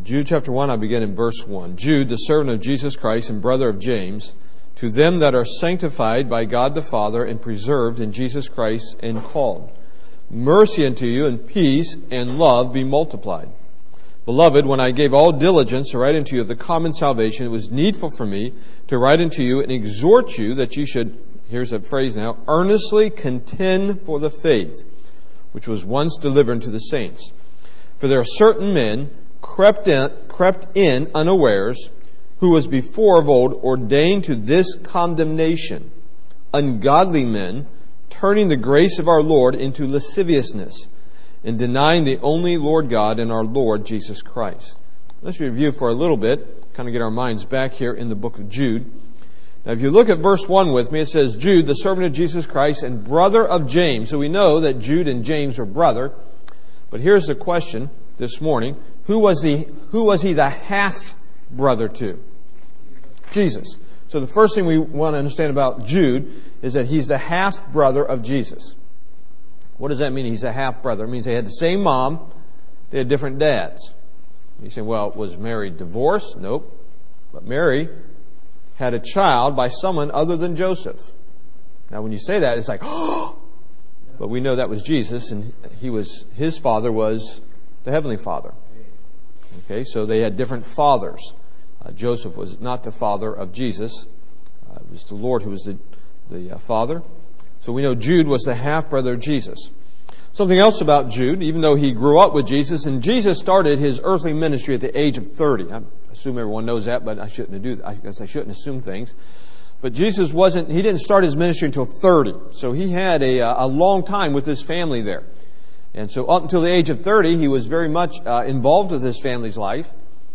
Jude chapter 1, I begin in verse 1. Jude, the servant of Jesus Christ and brother of James, to them that are sanctified by God the Father and preserved in Jesus Christ and called. Mercy unto you and peace and love be multiplied. Beloved, when I gave all diligence to write unto you of the common salvation, it was needful for me to write unto you and exhort you that you should, here's a phrase now, earnestly contend for the faith, which was once delivered unto the saints. For there are certain men crept in unawares, who was before of old ordained to this condemnation, ungodly men, turning the grace of our Lord into lasciviousness, and denying the only Lord God and our Lord Jesus Christ. Let's review for a little bit, kind of get our minds back here in the book of Jude. Now, if you look at verse 1 with me, it says, Jude, the servant of Jesus Christ and brother of James. So we know that Jude and James are brother. But here's the question this morning. Who was he the half-brother to? Jesus. So the first thing we want to understand about Jude is that he's the half-brother of Jesus. What does that mean, he's a half-brother? It means they had the same mom, they had different dads. You say, well, was Mary divorced? Nope. But Mary had a child by someone other than Joseph. Now when you say that, it's like, oh! But we know that was Jesus, and his father was the Heavenly Father. Okay, so they had different fathers. Joseph was not the father of Jesus. It was the Lord who was the father. So we know Jude was the half-brother of Jesus. Something else about Jude, even though he grew up with Jesus, and Jesus started his earthly ministry at the age of 30. I assume everyone knows that, but I guess I shouldn't assume things. But Jesus he didn't start his ministry until 30. So he had a long time with his family there. And so up until the age of 30, he was very much involved with his family's life.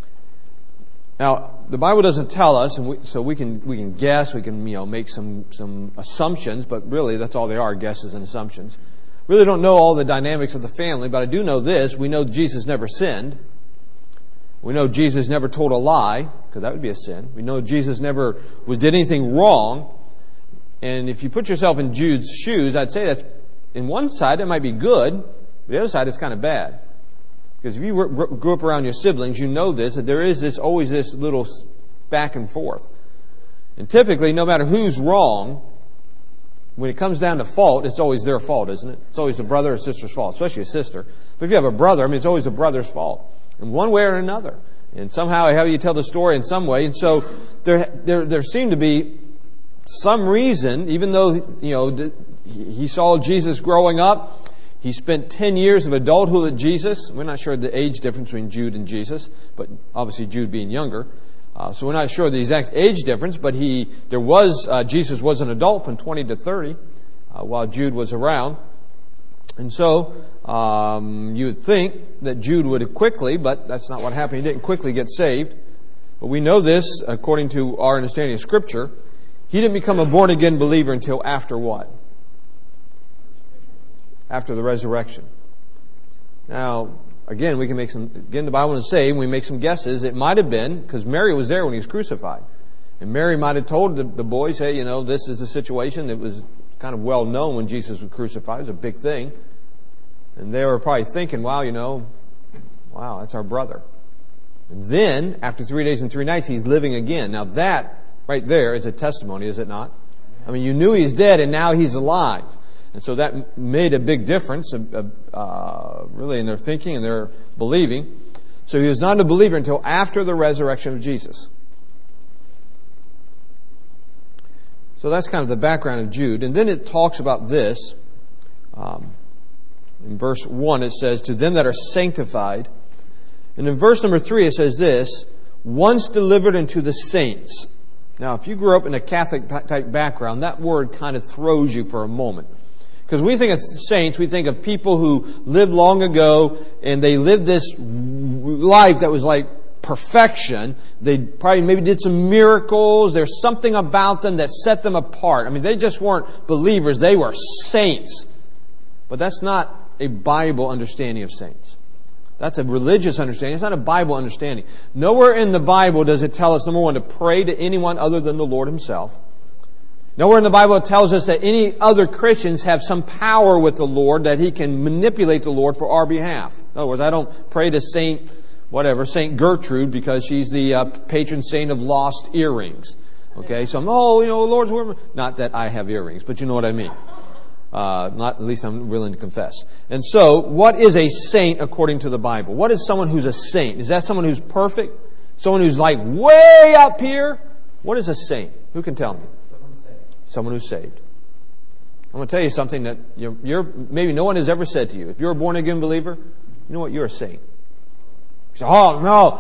Now, the Bible doesn't tell us, and so we can guess, we can make some assumptions, but really that's all they are, guesses and assumptions. Really don't know all the dynamics of the family, but I do know this: we know Jesus never sinned. We know Jesus never told a lie, because that would be a sin. We know Jesus never did anything wrong. And if you put yourself in Jude's shoes, I'd say that's, in one side, it might be good. The other side is kind of bad. Because if you grew up around your siblings, you know this, that there is always this little back and forth. And typically, no matter who's wrong, when it comes down to fault, it's always their fault, isn't it? It's always the brother or sister's fault, especially a sister. But if you have a brother, it's always the brother's fault, in one way or another. And somehow, how you tell the story in some way. And so there seemed to be some reason, even though he saw Jesus growing up. He spent 10 years of adulthood with Jesus. We're not sure the age difference between Jude and Jesus, but obviously Jude being younger. So we're not sure the exact age difference, but Jesus was an adult from 20 to 30 while Jude was around. And so you would think that Jude would quickly, but that's not what happened. He didn't quickly get saved. But we know this, according to our understanding of Scripture, he didn't become a born-again believer until after what? After the resurrection. Now, again, the Bible doesn't say, we make some guesses. It might have been, because Mary was there when he was crucified. And Mary might have told the boys, hey, this is the situation. It was kind of well known when Jesus was crucified. It was a big thing. And they were probably thinking, wow, that's our brother. And then, after 3 days and 3 nights, he's living again. Now that, right there, is a testimony, is it not? You knew he's dead and now he's alive. And so that made a big difference, really, in their thinking and their believing. So he was not a believer until after the resurrection of Jesus. So that's kind of the background of Jude. And then it talks about this. In verse 1 it says, to them that are sanctified. And in verse number 3 it says this, once delivered unto the saints. Now, if you grew up in a Catholic type background, that word kind of throws you for a moment. Because we think of saints, we think of people who lived long ago and they lived this life that was like perfection. They probably maybe did some miracles. There's something about them that set them apart. They just weren't believers. They were saints. But that's not a Bible understanding of saints. That's a religious understanding. It's not a Bible understanding. Nowhere in the Bible does it tell us, number one, to pray to anyone other than the Lord Himself. Nowhere in the Bible it tells us that any other Christians have some power with the Lord, that He can manipulate the Lord for our behalf. In other words, I don't pray to Saint whatever, Saint Gertrude, because she's the patron saint of lost earrings. Okay, so Lord's word. Not that I have earrings, but you know what I mean. Not at least I'm willing to confess. And so, what is a saint according to the Bible? What is someone who's a saint? Is that someone who's perfect? Someone who's like way up here? What is a saint? Who can tell me? Someone who's saved. I'm going to tell you something that you're maybe no one has ever said to you. If you're a born again believer, you know what? You're a saint. You say, oh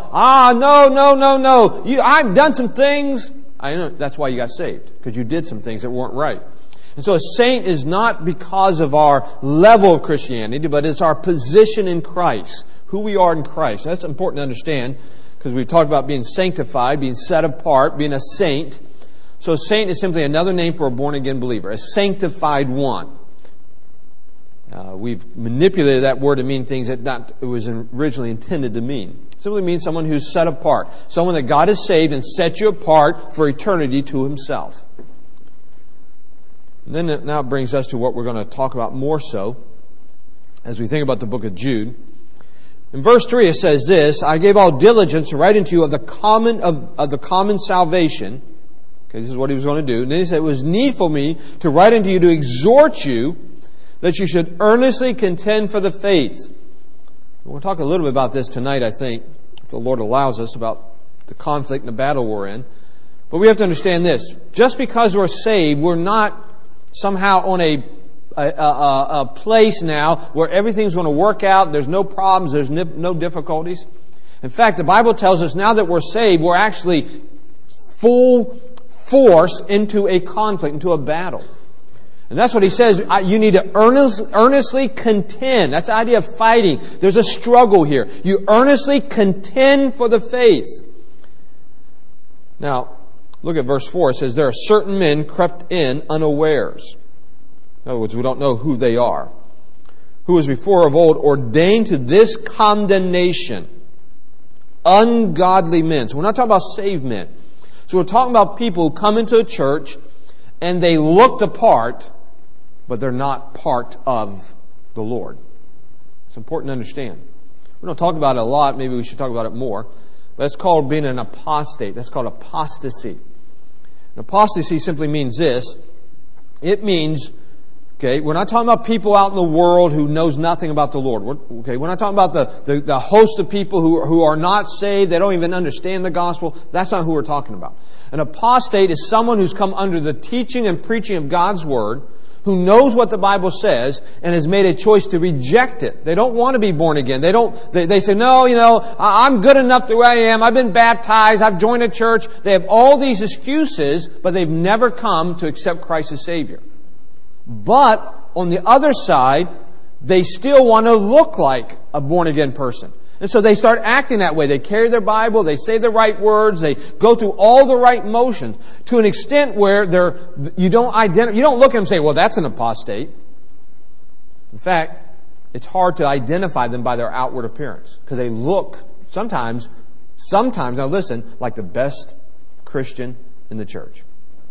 no. I've done some things. I know that's why you got saved, because you did some things that weren't right. And so a saint is not because of our level of Christianity, but it's our position in Christ, who we are in Christ. That's important to understand, because we've talked about being sanctified, being set apart, being a saint. So a saint is simply another name for a born-again believer, a sanctified one. We've manipulated that word to mean things that it was originally intended to mean. It simply means someone who's set apart. Someone that God has saved and set you apart for eternity to Himself. And then it now brings us to what we're going to talk about more so as we think about the book of Jude. In verse 3 it says this, I gave all diligence to write unto you of the common salvation. Okay, this is what he was going to do. And then he said, it was needful me to write unto you to exhort you that you should earnestly contend for the faith. We'll talk a little bit about this tonight, I think, if the Lord allows us, about the conflict and the battle we're in. But we have to understand this. Just because we're saved, we're not somehow on a place now where everything's going to work out, there's no problems, there's no difficulties. In fact, the Bible tells us now that we're saved, we're actually full force into a conflict, into a battle. And that's what he says. You need to earnestly contend. That's the idea of fighting. There's a struggle here. You earnestly contend for the faith. Now, look at verse 4. It says, there are certain men crept in unawares. In other words, we don't know who they are. Who was before of old ordained to this condemnation. Ungodly men. So we're not talking about saved men. So we're talking about people who come into a church and they look the part, but they're not part of the Lord. It's important to understand. We don't talk about it a lot. Maybe we should talk about it more. But it's called being an apostate. That's called apostasy. And apostasy simply means this. It means, okay, we're not talking about people out in the world who knows nothing about the Lord. We're not talking about the host of people who are not saved. They don't even understand the gospel. That's not who we're talking about. An apostate is someone who's come under the teaching and preaching of God's Word, who knows what the Bible says, and has made a choice to reject it. They don't want to be born again. They say, no, I'm good enough the way I am. I've been baptized. I've joined a church. They have all these excuses, but they've never come to accept Christ as Savior. But on the other side, they still want to look like a born again person. And so they start acting that way. They carry their Bible, they say the right words, they go through all the right motions to an extent where you don't look at them and say, well, that's an apostate. In fact, it's hard to identify them by their outward appearance because they look sometimes, now listen, like the best Christian in the church.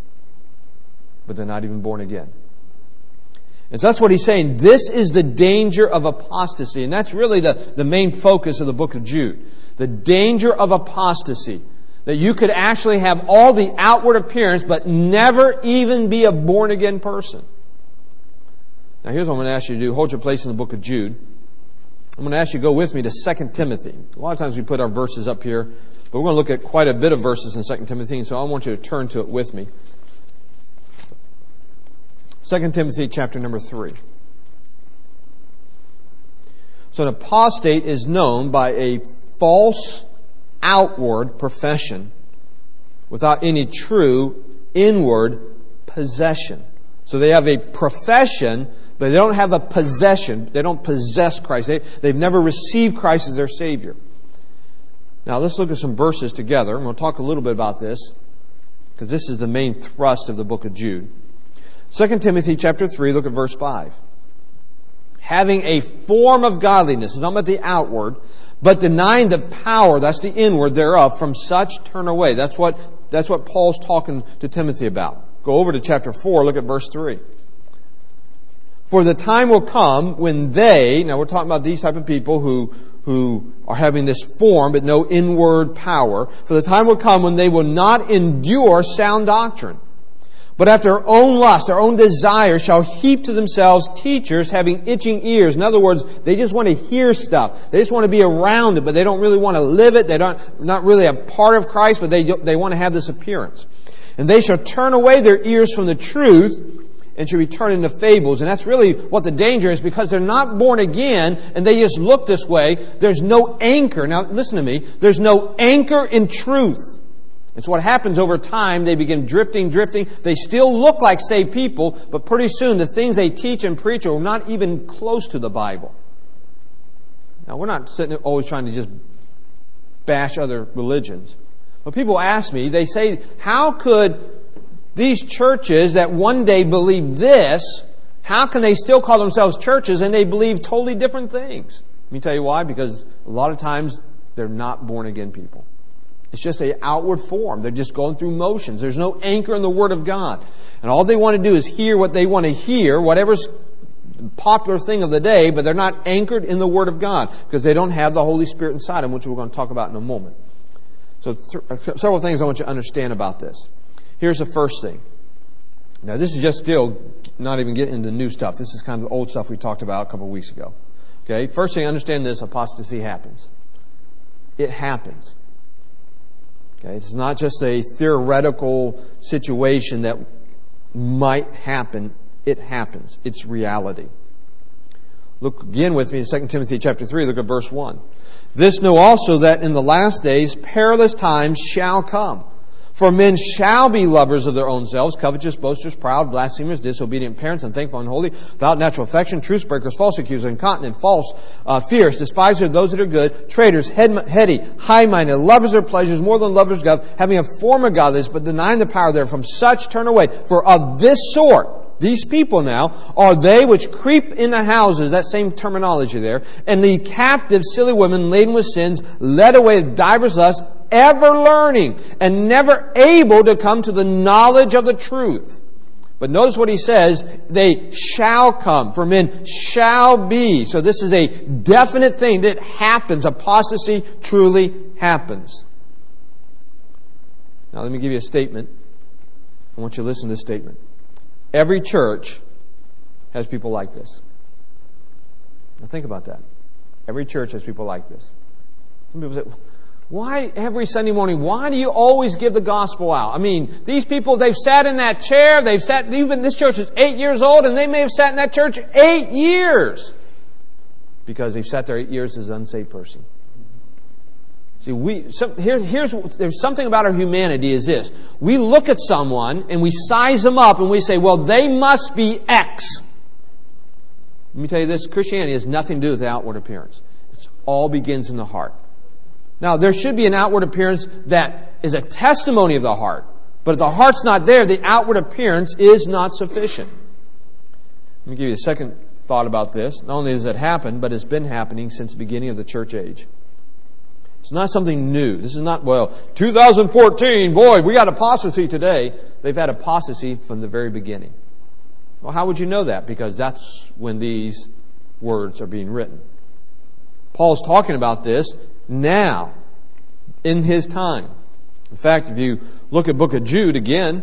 But they're not even born again. And so that's what he's saying. This is the danger of apostasy. And that's really the main focus of the book of Jude. The danger of apostasy. That you could actually have all the outward appearance, but never even be a born-again person. Now here's what I'm going to ask you to do. Hold your place in the book of Jude. I'm going to ask you to go with me to 2 Timothy. A lot of times we put our verses up here, but we're going to look at quite a bit of verses in 2 Timothy, and so I want you to turn to it with me. 2 Timothy chapter number 3. So an apostate is known by a false outward profession without any true inward possession. So they have a profession, but they don't have a possession. They don't possess Christ. They've never received Christ as their Savior. Now let's look at some verses together. I'm going to talk a little bit about this because this is the main thrust of the book of Jude. 2 Timothy chapter 3, look at verse 5. Having a form of godliness, not about the outward, but denying the power, that's the inward thereof, from such turn away. That's what Paul's talking to Timothy about. Go over to chapter 4, look at verse 3. For the time will come when now we're talking about these type of people who are having this form but no inward power. For the time will come when they will not endure sound doctrine, but after their own lust, their own desire, shall heap to themselves teachers having itching ears. In other words, they just want to hear stuff. They just want to be around it, but they don't really want to live it. They're not really a part of Christ, but they want to have this appearance. And they shall turn away their ears from the truth and shall return into fables. And that's really what the danger is, because they're not born again and they just look this way. There's no anchor. Now listen to me. There's no anchor in truth. It's what happens over time. They begin drifting. They still look like saved people, but pretty soon the things they teach and preach are not even close to the Bible. Now, we're not sitting there always trying to just bash other religions. But people ask me, they say, how could these churches that one day believe this, how can they still call themselves churches and they believe totally different things? Let me tell you why. Because a lot of times they're not born again people. It's just an outward form. They're just going through motions. There's no anchor in the Word of God. And all they want to do is hear what they want to hear, whatever's the popular thing of the day, but they're not anchored in the Word of God because they don't have the Holy Spirit inside them, which we're going to talk about in a moment. So several things I want you to understand about this. Here's the first thing. Now, this is just still not even getting into new stuff. This is kind of the old stuff we talked about a couple of weeks ago. Okay? First thing, understand this: apostasy happens. It happens. Okay, it's not just a theoretical situation that might happen. It happens. It's reality. Look again with me in 2 Timothy chapter 3. Look at verse 1. This know also that in the last days perilous times shall come. For men shall be lovers of their own selves, covetous, boasters, proud, blasphemers, disobedient parents, unthankful, unholy, without natural affection, truce breakers, false accusers, incontinent, false, fierce, despisers of those that are good, traitors, heady, high-minded, lovers of pleasures more than lovers of God, having a form of godliness, but denying the power thereof. From such turn away. For of this sort, these people now, are they which creep into houses, that same terminology there, and lead captive silly women laden with sins, led away with divers lusts, ever learning and never able to come to the knowledge of the truth. But notice what he says: they shall come, for men shall be. So this is a definite thing that happens. Apostasy truly happens. Now let me give you a statement. I want you to listen to this statement. Every church has people like this. Now think about that. Every church has people like this. Some people say, why every Sunday morning, why do you always give the gospel out? I mean, these people, they've sat in that chair, even this church is 8 years old, and they may have sat in that church 8 years. Because they've sat there 8 years as an unsaved person. See, there's something about our humanity is this. We look at someone and we size them up and we say, well, they must be X. Let me tell you this, Christianity has nothing to do with the outward appearance. It all begins in the heart. Now, there should be an outward appearance that is a testimony of the heart. But if the heart's not there, the outward appearance is not sufficient. Let me give you a second thought about this. Not only has it happened, but it's been happening since the beginning of the church age. It's not something new. This is not, 2014, boy, we got apostasy today. They've had apostasy from the very beginning. Well, how would you know that? Because that's when these words are being written. Paul's talking about this now, in his time. In fact, if you look at the book of Jude again,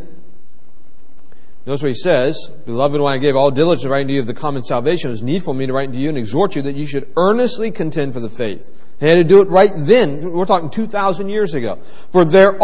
notice what he says: Beloved, when I gave all diligence to write to you of the common salvation, it was needful for me to write to you and exhort you that you should earnestly contend for the faith. They had to do it right then. We're talking 2,000 years ago. For there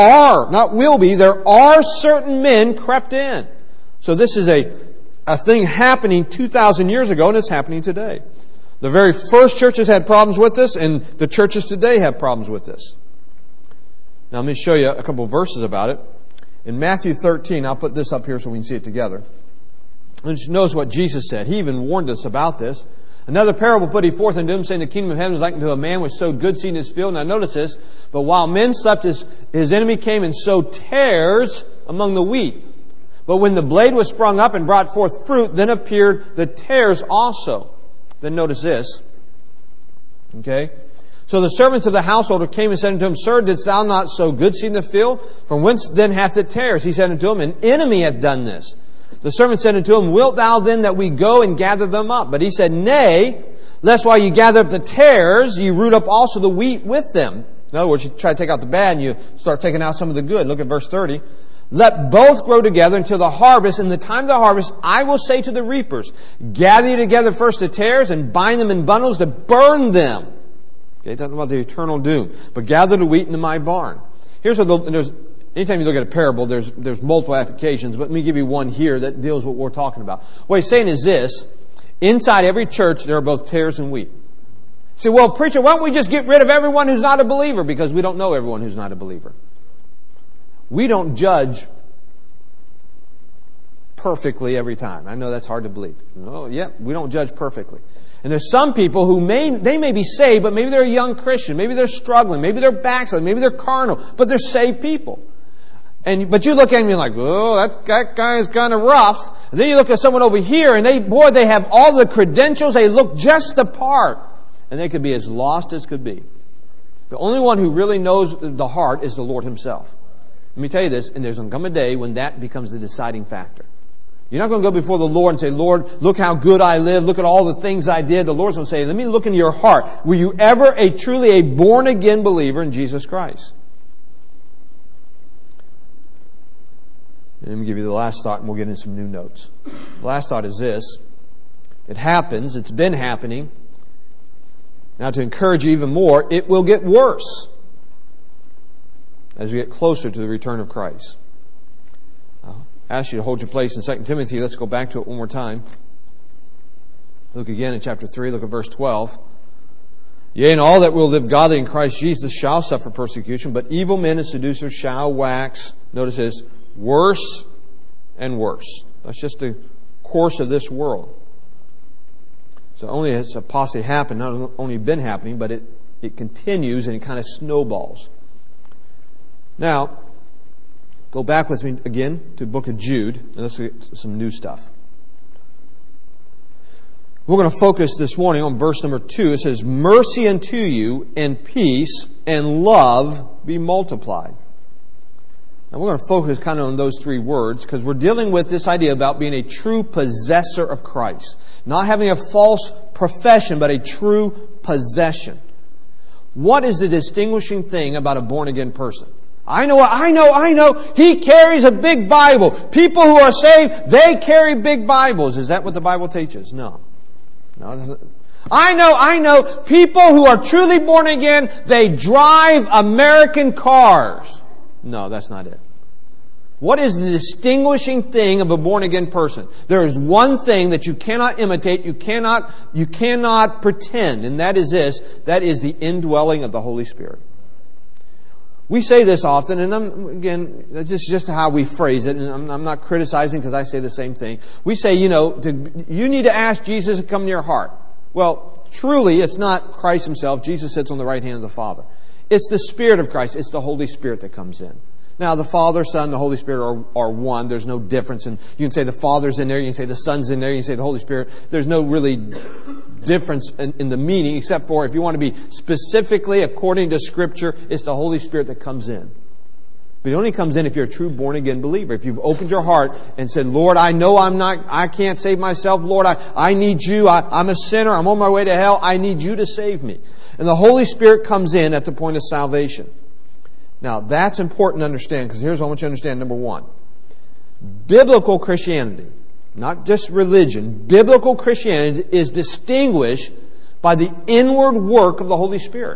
are certain men crept in. So this is a thing happening 2,000 years ago, and it's happening today. The very first churches had problems with this, and the churches today have problems with this. Now let me show you a couple of verses about it. In Matthew 13, I'll put this up here so we can see it together. And notice what Jesus said. He even warned us about this. Another parable put he forth unto him, saying, the kingdom of heaven is like unto a man which sowed good seed in his field. Now notice this. But while men slept, his enemy came and sowed tares among the wheat. But when the blade was sprung up and brought forth fruit, then appeared the tares also. Then notice this. Okay? So the servants of the householder came and said unto him, Sir, didst thou not sow good seed in the field? From whence then hath it tares? He said unto him, An enemy hath done this. The servant said unto him, Wilt thou then that we go and gather them up? But he said, Nay, lest while you gather up the tares, you root up also the wheat with them. In other words, you try to take out the bad and you start taking out some of the good. Look at verse 30. Let both grow together until the harvest. In the time of the harvest, I will say to the reapers, Gather you together first the tares and bind them in bundles to burn them. Okay, talking about the eternal doom. But gather the wheat into my barn. Here's what anytime you look at a parable, there's multiple applications, but let me give you one here that deals with what we're talking about. What he's saying is this: inside every church, there are both tares and wheat. You say, well, preacher, why don't we just get rid of everyone who's not a believer? Because we don't know everyone who's not a believer. We don't judge perfectly every time. I know that's hard to believe. No, we don't judge perfectly. And there's some people who may be saved, but maybe they're a young Christian. Maybe they're struggling. Maybe they're backsliding. Maybe they're carnal. But they're saved people. But you look at them and you're like, oh, that guy is kind of rough. And then you look at someone over here and they have all the credentials. They look just the part. And they could be as lost as could be. The only one who really knows the heart is the Lord Himself. Let me tell you this, and there's going to come a day when that becomes the deciding factor. You're not going to go before the Lord and say, Lord, look how good I live. Look at all the things I did. The Lord's going to say, let me look into your heart. Were you ever truly a born-again believer in Jesus Christ? And let me give you the last thought, and we'll get into some new notes. The last thought is this. It happens. It's been happening. Now, to encourage you even more, it will get worse as we get closer to the return of Christ. I'll ask you to hold your place in 2 Timothy. Let's go back to it one more time. Look again in chapter 3. Look at verse 12. Yea, and all that will live godly in Christ Jesus shall suffer persecution, but evil men and seducers shall wax, notice this, worse and worse. That's just the course of this world. So only has apostasy happened, not only been happening, but it continues and it kind of snowballs. Now, go back with me again to the book of Jude, and let's get some new stuff. We're going to focus this morning on verse number 2. It says, Mercy unto you, and peace, and love be multiplied. Now, we're going to focus kind of on those three words, because we're dealing with this idea about being a true possessor of Christ. Not having a false profession, but a true possession. What is the distinguishing thing about a born-again person? I know. He carries a big Bible. People who are saved, they carry big Bibles. Is that what the Bible teaches? No. I know. People who are truly born again, they drive American cars. No, that's not it. What is the distinguishing thing of a born again person? There is one thing that you cannot imitate, you cannot pretend, and that is this. That is the indwelling of the Holy Spirit. We say this often, and this is just how we phrase it, and I'm not criticizing because I say the same thing. We say, you need to ask Jesus to come to your heart. Well, truly, it's not Christ Himself. Jesus sits on the right hand of the Father. It's the Spirit of Christ. It's the Holy Spirit that comes in. Now, the Father, Son, the Holy Spirit are one. There's no difference. And you can say the Father's in there. You can say the Son's in there. You can say the Holy Spirit. There's no really difference in the meaning, except for if you want to be specifically according to Scripture, it's the Holy Spirit that comes in. But it only comes in if you're a true born-again believer. If you've opened your heart and said, Lord, I can't save myself. Lord, I need you. I'm a sinner. I'm on my way to hell. I need you to save me. And the Holy Spirit comes in at the point of salvation. Now, that's important to understand, because here's what I want you to understand. Number one, biblical Christianity, not just religion, biblical Christianity is distinguished by the inward work of the Holy Spirit.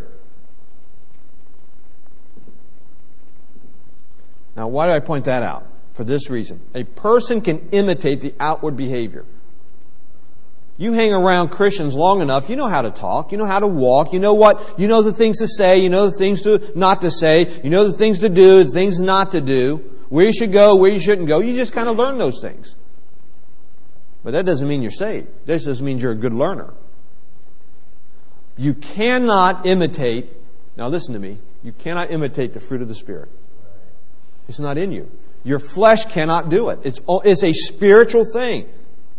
Now, why do I point that out? For this reason. A person can imitate the outward behavior. You hang around Christians long enough, you know how to talk, you know how to walk, you know the things to say, you know the things not to say, you know the things to do, the things not to do, where you should go, where you shouldn't go. You just kind of learn those things. But that doesn't mean you're saved. That just means you're a good learner. You cannot imitate, now listen to me, you cannot imitate the fruit of the Spirit. It's not in you. Your flesh cannot do it. It's a spiritual thing.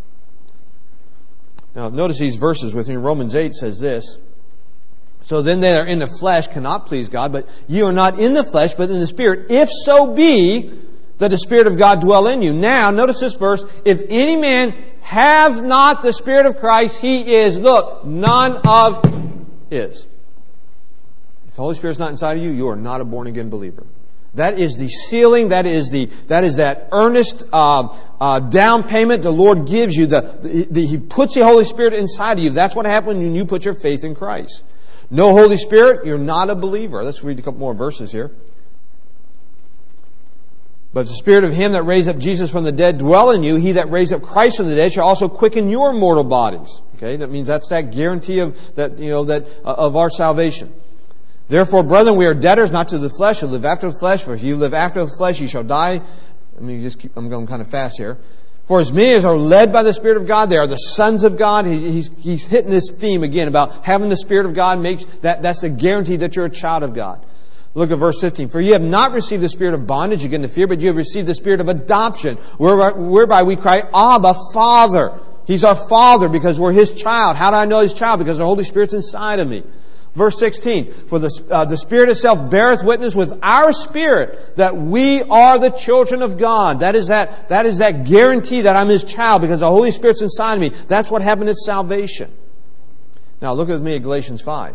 Now, notice these verses with me. Romans 8 says this. So then they are in the flesh cannot please God, but ye are not in the flesh, but in the Spirit. If so be that the Spirit of God dwell in you. Now, notice this verse. If any man have not the Spirit of Christ, he is, look, none of his. If the Holy Spirit's not inside of you, you are not a born-again believer. That is the sealing. That is that earnest down payment the Lord gives you. He puts the Holy Spirit inside of you. That's what happens when you put your faith in Christ. No Holy Spirit, you're not a believer. Let's read a couple more verses here. But the Spirit of Him that raised up Jesus from the dead dwell in you. He that raised up Christ from the dead shall also quicken your mortal bodies. Okay, that means that's that guarantee of that of our salvation. Therefore, brethren, we are debtors not to the flesh, who live after the flesh. For if you live after the flesh, you shall die. I'm going kind of fast here. For as many as are led by the Spirit of God, they are the sons of God. He's hitting this theme again about having the Spirit of God. That's the guarantee that you're a child of God. Look at verse 15. For you have not received the spirit of bondage again to fear, but you have received the spirit of adoption, whereby we cry, Abba, Father. He's our Father because we're His child. How do I know His child? Because the Holy Spirit's inside of me. Verse 16, for the Spirit itself beareth witness with our spirit that we are the children of God. That is that guarantee that I'm His child because the Holy Spirit's inside of me. That's what happened at salvation. Now look with me at Galatians 5.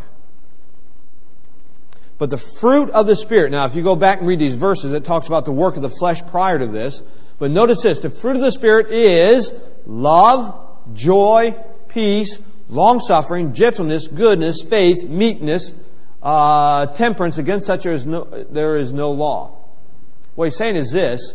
But the fruit of the Spirit, now if you go back and read these verses, it talks about the work of the flesh prior to this. But notice this, the fruit of the Spirit is love, joy, peace, long-suffering, gentleness, goodness, faith, meekness, temperance. Against such there is no law. What he's saying is this.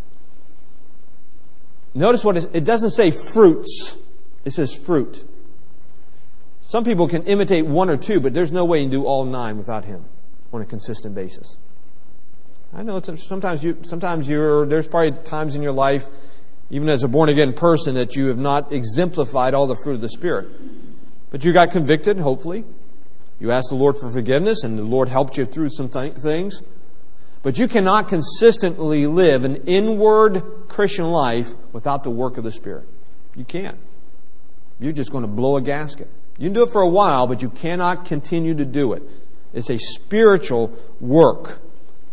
Notice it doesn't say fruits. It says fruit. Some people can imitate one or two, but there's no way you can do all 9 without Him on a consistent basis. I know sometimes there's probably times in your life, even as a born-again person, that you have not exemplified all the fruit of the Spirit. But you got convicted, hopefully. You asked the Lord for forgiveness, and the Lord helped you through some things. But you cannot consistently live an inward Christian life without the work of the Spirit. You can't. You're just going to blow a gasket. You can do it for a while, but you cannot continue to do it. It's a spiritual work.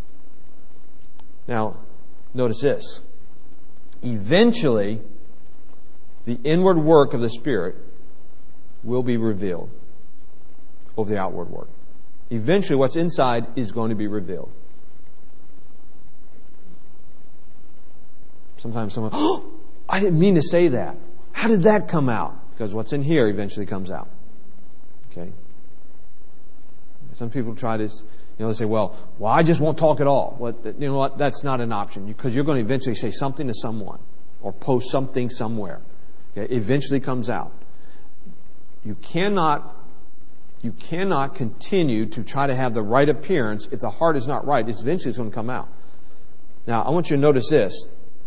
Now, notice this. Eventually, the inward work of the Spirit will be revealed over the outward work. Eventually, what's inside is going to be revealed. Sometimes someone, I didn't mean to say that. How did that come out? Because what's in here eventually comes out. Okay? Some people try to, they say, well, I just won't talk at all. You know what? That's not an option because you're going to eventually say something to someone or post something somewhere. Okay? It eventually comes out. You cannot continue to try to have the right appearance if the heart is not right. Eventually it's going to come out. Now, I want you to notice this.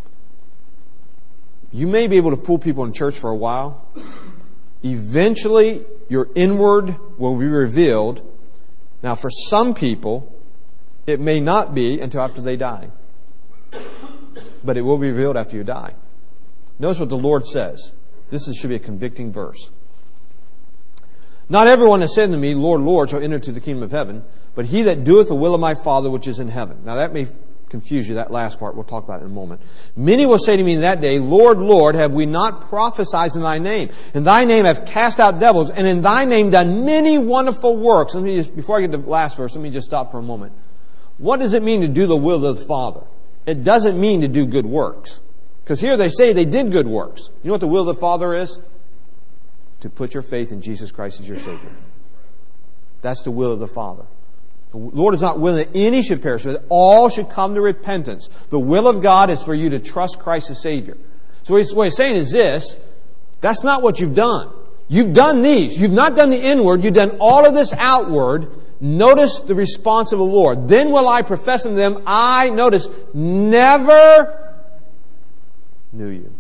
You may be able to fool people in church for a while. Eventually, your inward will be revealed. Now, for some people, it may not be until after they die. But it will be revealed after you die. Notice what the Lord says. This should be a convicting verse. Not everyone that said unto me, Lord, Lord, shall enter into the kingdom of heaven, but he that doeth the will of my Father which is in heaven. Now that may confuse you, that last part. We'll talk about it in a moment. Many will say to me in that day, Lord, Lord, have we not prophesied in Thy name? In Thy name have cast out devils, and in Thy name done many wonderful works. Before I get to the last verse, let me just stop for a moment. What does it mean to do the will of the Father? It doesn't mean to do good works. Because here they say they did good works. You know what the will of the Father is? To put your faith in Jesus Christ as your Savior. That's the will of the Father. The Lord is not willing that any should perish, but all should come to repentance. The will of God is for you to trust Christ as Savior. So what he's saying is this. That's not what you've done. You've done these. You've not done the inward. You've done all of this outward. Notice the response of the Lord. Then will I profess unto them, I, notice, never knew you.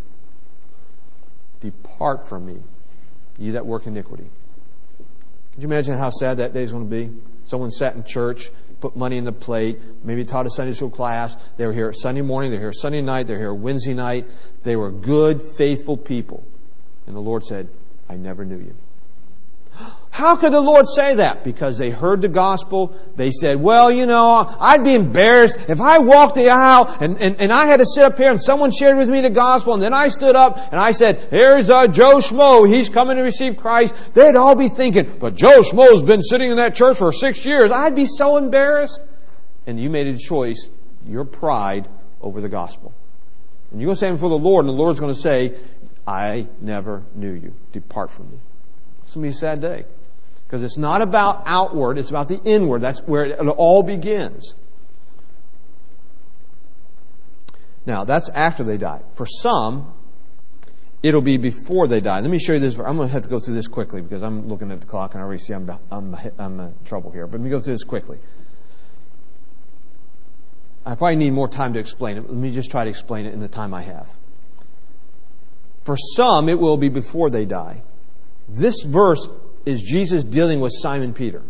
Depart from me, ye that work iniquity. Could you imagine how sad that day is going to be? Someone sat in church, put money in the plate, maybe taught a Sunday school class. They were here Sunday morning, they're here Sunday night, they're here Wednesday night. They were good, faithful people. And the Lord said, I never knew you. How could the Lord say that? Because they heard the gospel. They said, well, I'd be embarrassed if I walked the aisle and I had to sit up here and someone shared with me the gospel and then I stood up and I said, here's Joe Schmo, he's coming to receive Christ. They'd all be thinking, but Joe Schmo's been sitting in that church for 6 years. I'd be so embarrassed. And you made a choice, your pride over the gospel. And you're going to stand before the Lord and the Lord's going to say, I never knew you. Depart from me. It's going to be a sad day. Because it's not about outward, it's about the inward. That's where it all begins. Now, that's after they die. For some, it'll be before they die. Let me show you this. I'm going to have to go through this quickly because I'm looking at the clock and I already see I'm in trouble here. But let me go through this quickly. I probably need more time to explain it. Let me just try to explain it in the time I have. For some, it will be before they die. This verse is Jesus dealing with Simon Peter.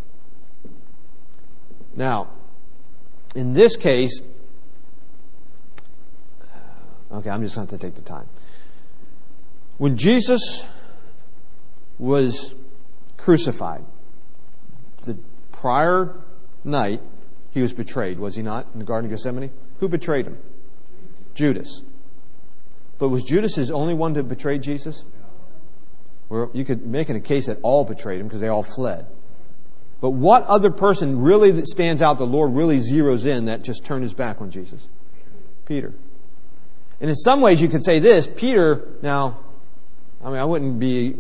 Now, in this case, okay, I'm just going to have to take the time. When Jesus was crucified, the prior night, he was betrayed, was he not, in the Garden of Gethsemane? Who betrayed him? Judas. But was Judas his only one to betray Jesus? Well, you could make a case that all betrayed him because they all fled. But what other person really that stands out, the Lord really zeroes in, that just turned his back on Jesus? Peter. And in some ways you could say this, Peter, now, I wouldn't be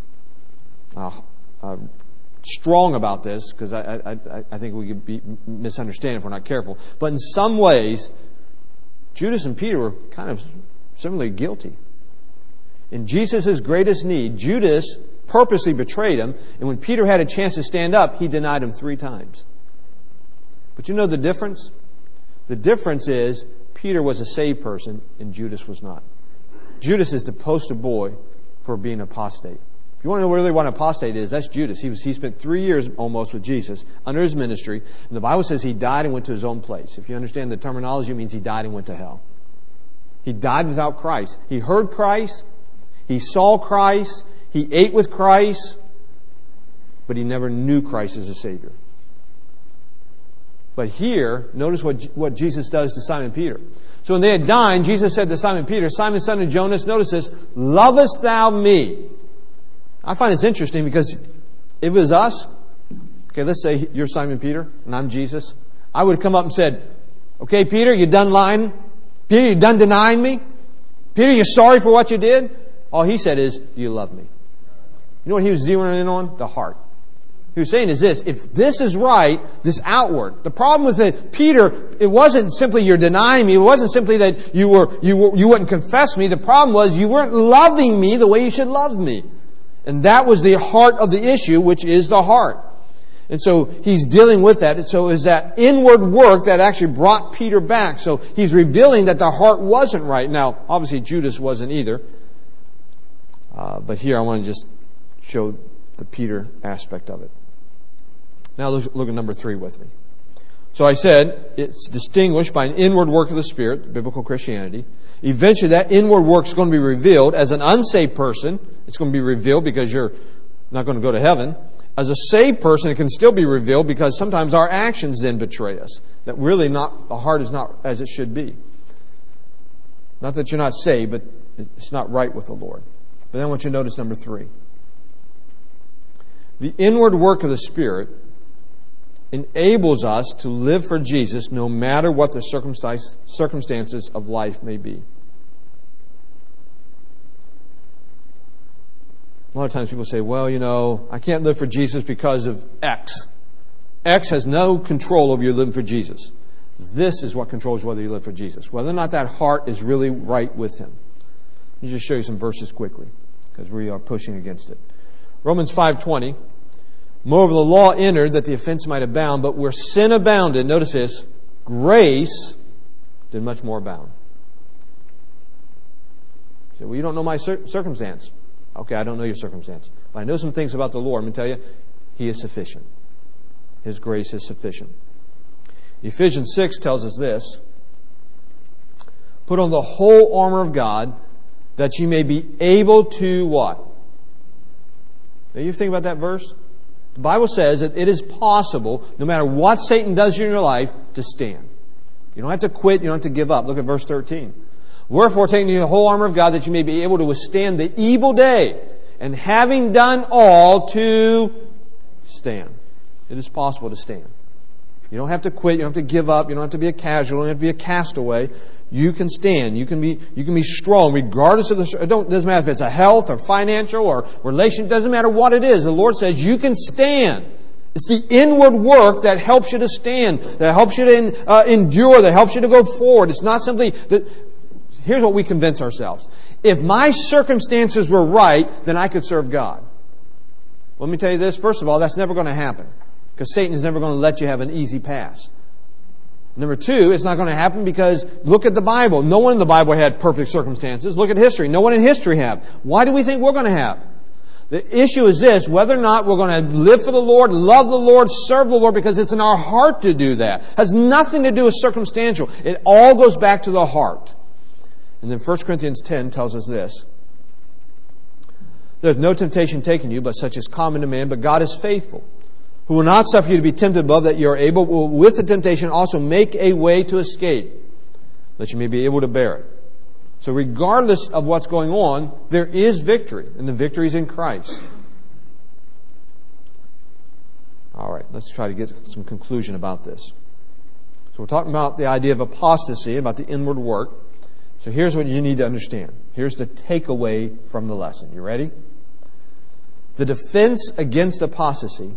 strong about this because I think we could be misunderstand if we're not careful. But in some ways, Judas and Peter were kind of similarly guilty. In Jesus' greatest need, Judas purposely betrayed him, and when Peter had a chance to stand up, he denied him 3 times. But you know the difference? The difference is Peter was a saved person and Judas was not. Judas is the poster boy for being apostate. If you want to know really what an apostate is, that's Judas. He spent 3 years almost with Jesus under his ministry, and the Bible says he died and went to his own place. If you understand the terminology, it means he died and went to hell. He died without Christ. He heard Christ. He saw Christ. He ate with Christ. But he never knew Christ as a Savior. But here, notice what Jesus does to Simon Peter. So when they had dined, Jesus said to Simon Peter, Simon, son of Jonas, notice this, lovest thou me? I find this interesting because if it was us, okay, let's say you're Simon Peter and I'm Jesus. I would have come up and said, okay, Peter, you done lying? Peter, you done denying me? Peter, you're sorry for what you did? All he said is, you love me. You know what he was zeroing in on? The heart. He was saying is this, if this is right, this outward. The problem with it, Peter, it wasn't simply you're denying me. It wasn't simply that you wouldn't confess me. The problem was you weren't loving me the way you should love me. And that was the heart of the issue, which is the heart. And so he's dealing with that. And so it was that inward work that actually brought Peter back. So he's revealing that the heart wasn't right. Now, obviously Judas wasn't either. But here I want to just show the Peter aspect of it. Now look at number 3 with me. So I said it's distinguished by an inward work of the Spirit, biblical Christianity. Eventually that inward work is going to be revealed. As an unsaved person, it's going to be revealed because you're not going to go to heaven. As a saved person, it can still be revealed because sometimes our actions then betray us. That really the heart is not as it should be. Not that you're not saved, but it's not right with the Lord. But then I want you to notice number 3. The inward work of the Spirit enables us to live for Jesus no matter what the circumstances of life may be. A lot of times people say, well, I can't live for Jesus because of X. X has no control over your living for Jesus. This is what controls whether you live for Jesus. Whether or not that heart is really right with Him. Let me just show you some verses quickly because we are pushing against it. Romans 5:20. Moreover, the law entered that the offense might abound, but where sin abounded, notice this, grace did much more abound. You say, well, you don't know my circumstance. Okay, I don't know your circumstance. But I know some things about the Lord. I'm going to tell you, He is sufficient. His grace is sufficient. Ephesians 6 tells us this. Put on the whole armor of God that you may be able to what? Now you think about that verse? The Bible says that it is possible, no matter what Satan does in your life, to stand. You don't have to quit. You don't have to give up. Look at verse 13. Wherefore, taking the whole armor of God, that you may be able to withstand the evil day, and having done all, to stand. It is possible to stand. You don't have to quit. You don't have to give up. You don't have to be a casual. You don't have to be a castaway. You can stand. You can be strong, regardless of it doesn't matter if it's a health or financial or relation. It doesn't matter what it is. The Lord says you can stand. It's the inward work that helps you to stand, that helps you to endure, that helps you to go forward. It's not simply that. Here's what we convince ourselves. If my circumstances were right, then I could serve God. Let me tell you this. First of all, that's never going to happen. Because Satan is never going to let you have an easy pass. Number two, it's not going to happen because look at the Bible. No one in the Bible had perfect circumstances. Look at history. No one in history have. Why do we think we're going to have? The issue is this, whether or not we're going to live for the Lord, love the Lord, serve the Lord, because it's in our heart to do that. It has nothing to do with circumstantial. It all goes back to the heart. And then 1 Corinthians 10 tells us this. There's no temptation taken you, but such is common to man, but God is faithful, who will not suffer you to be tempted above that you are able, will with the temptation also make a way to escape, that you may be able to bear it. So regardless of what's going on, there is victory, and the victory is in Christ. All right, let's try to get some conclusion about this. So we're talking about the idea of apostasy, about the inward work. So here's what you need to understand. Here's the takeaway from the lesson. You ready? The defense against apostasy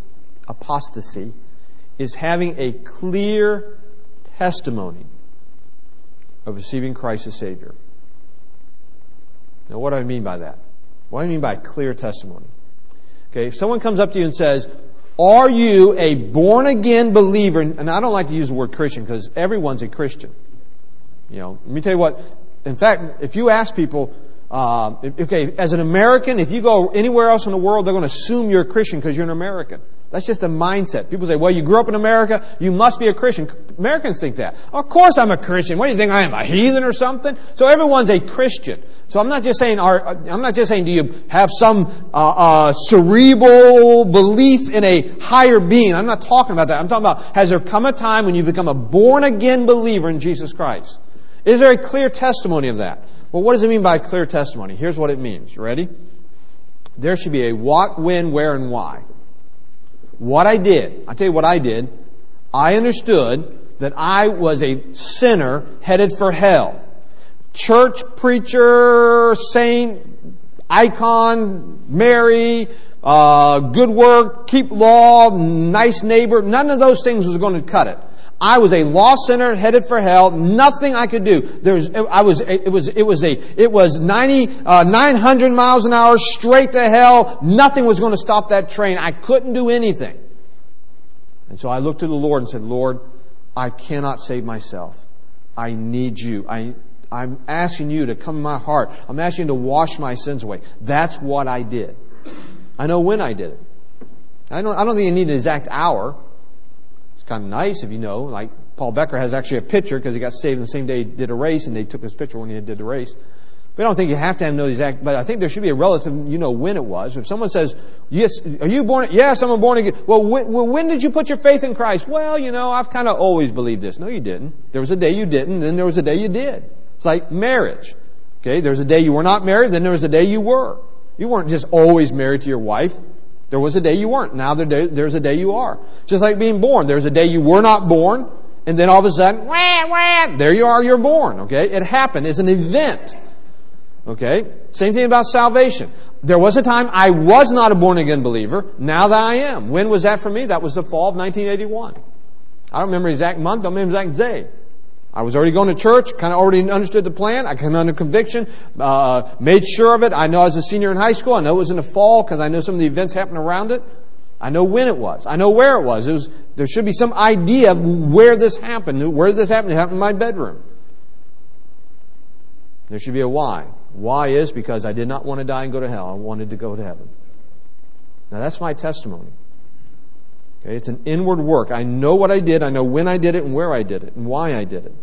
is having a clear testimony of receiving Christ as Savior. Now, what do I mean by that? What do I mean by clear testimony? Okay, if someone comes up to you and says, are you a born-again believer? And I don't like to use the word Christian because everyone's a Christian. Let me tell you what. In fact, if you ask people, as an American, if you go anywhere else in the world, they're going to assume you're a Christian because you're an American. That's just a mindset. People say, well, you grew up in America, you must be a Christian. Americans think that. Of course I'm a Christian. What do you think I am, a heathen or something? So everyone's a Christian. So I'm not just saying do you have some cerebral belief in a higher being. I'm not talking about that. I'm talking about, has there come a time when you become a born-again believer in Jesus Christ? Is there a clear testimony of that? Well, what does it mean by clear testimony? Here's what it means. You ready? There should be a what, when, where, and why. What I did. I'll tell you what I did. I understood that I was a sinner headed for hell. Church, preacher, saint, icon, Mary, good work, keep law, nice neighbor. None of those things was going to cut it. I was a lost sinner headed for hell. Nothing I could do. It was 900 miles an hour straight to hell. Nothing was going to stop that train. I couldn't do anything. And so I looked to the Lord and said, Lord, I cannot save myself. I need you. I'm asking you to come in my heart. I'm asking you to wash my sins away. That's what I did. I know when I did it. I don't think you need an exact hour. It's kind of nice if you know. Like Paul Becker has actually a picture because he got saved the same day he did a race, and they took his picture when he did the race. But I don't think you have to know the exact. But I think there should be a relative. You know when it was. If someone says, "Yes, are you born?" Yes, I'm born again. Well, when did you put your faith in Christ? Well, I've kind of always believed this. No, you didn't. There was a day you didn't. Then there was a day you did. It's like marriage. Okay, there's a day you were not married. Then there was a day you were. You weren't just always married to your wife. There was a day you weren't. Now there's a day you are. Just like being born. There's a day you were not born, and then all of a sudden, there you are, you're born. Okay? It happened. It's an event. Okay? Same thing about salvation. There was a time I was not a born-again believer. Now that I am. When was that for me? That was the fall of 1981. I don't remember the exact month. I don't remember the exact day. I was already going to church, kind of already understood the plan. I came under conviction, made sure of it. I know I was a senior in high school. I know it was in the fall because I know some of the events happened around it. I know when it was. I know where it was. There should be some idea of where this happened. Where did this happen? It happened in my bedroom. There should be a why. Why is because I did not want to die and go to hell. I wanted to go to heaven. Now that's my testimony. Okay, it's an inward work. I know what I did. I know when I did it and where I did it and why I did it.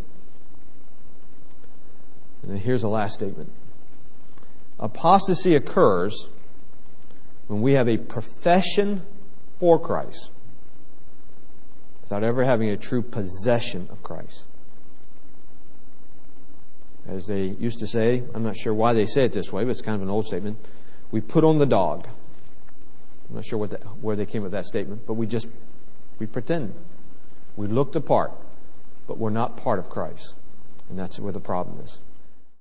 And then here's the last statement. Apostasy occurs when we have a profession for Christ without ever having a true possession of Christ. As they used to say, I'm not sure why they say it this way, but it's kind of an old statement. We put on the dog. I'm not sure where they came with that statement, but we pretend. We look the part, but we're not part of Christ. And that's where the problem is.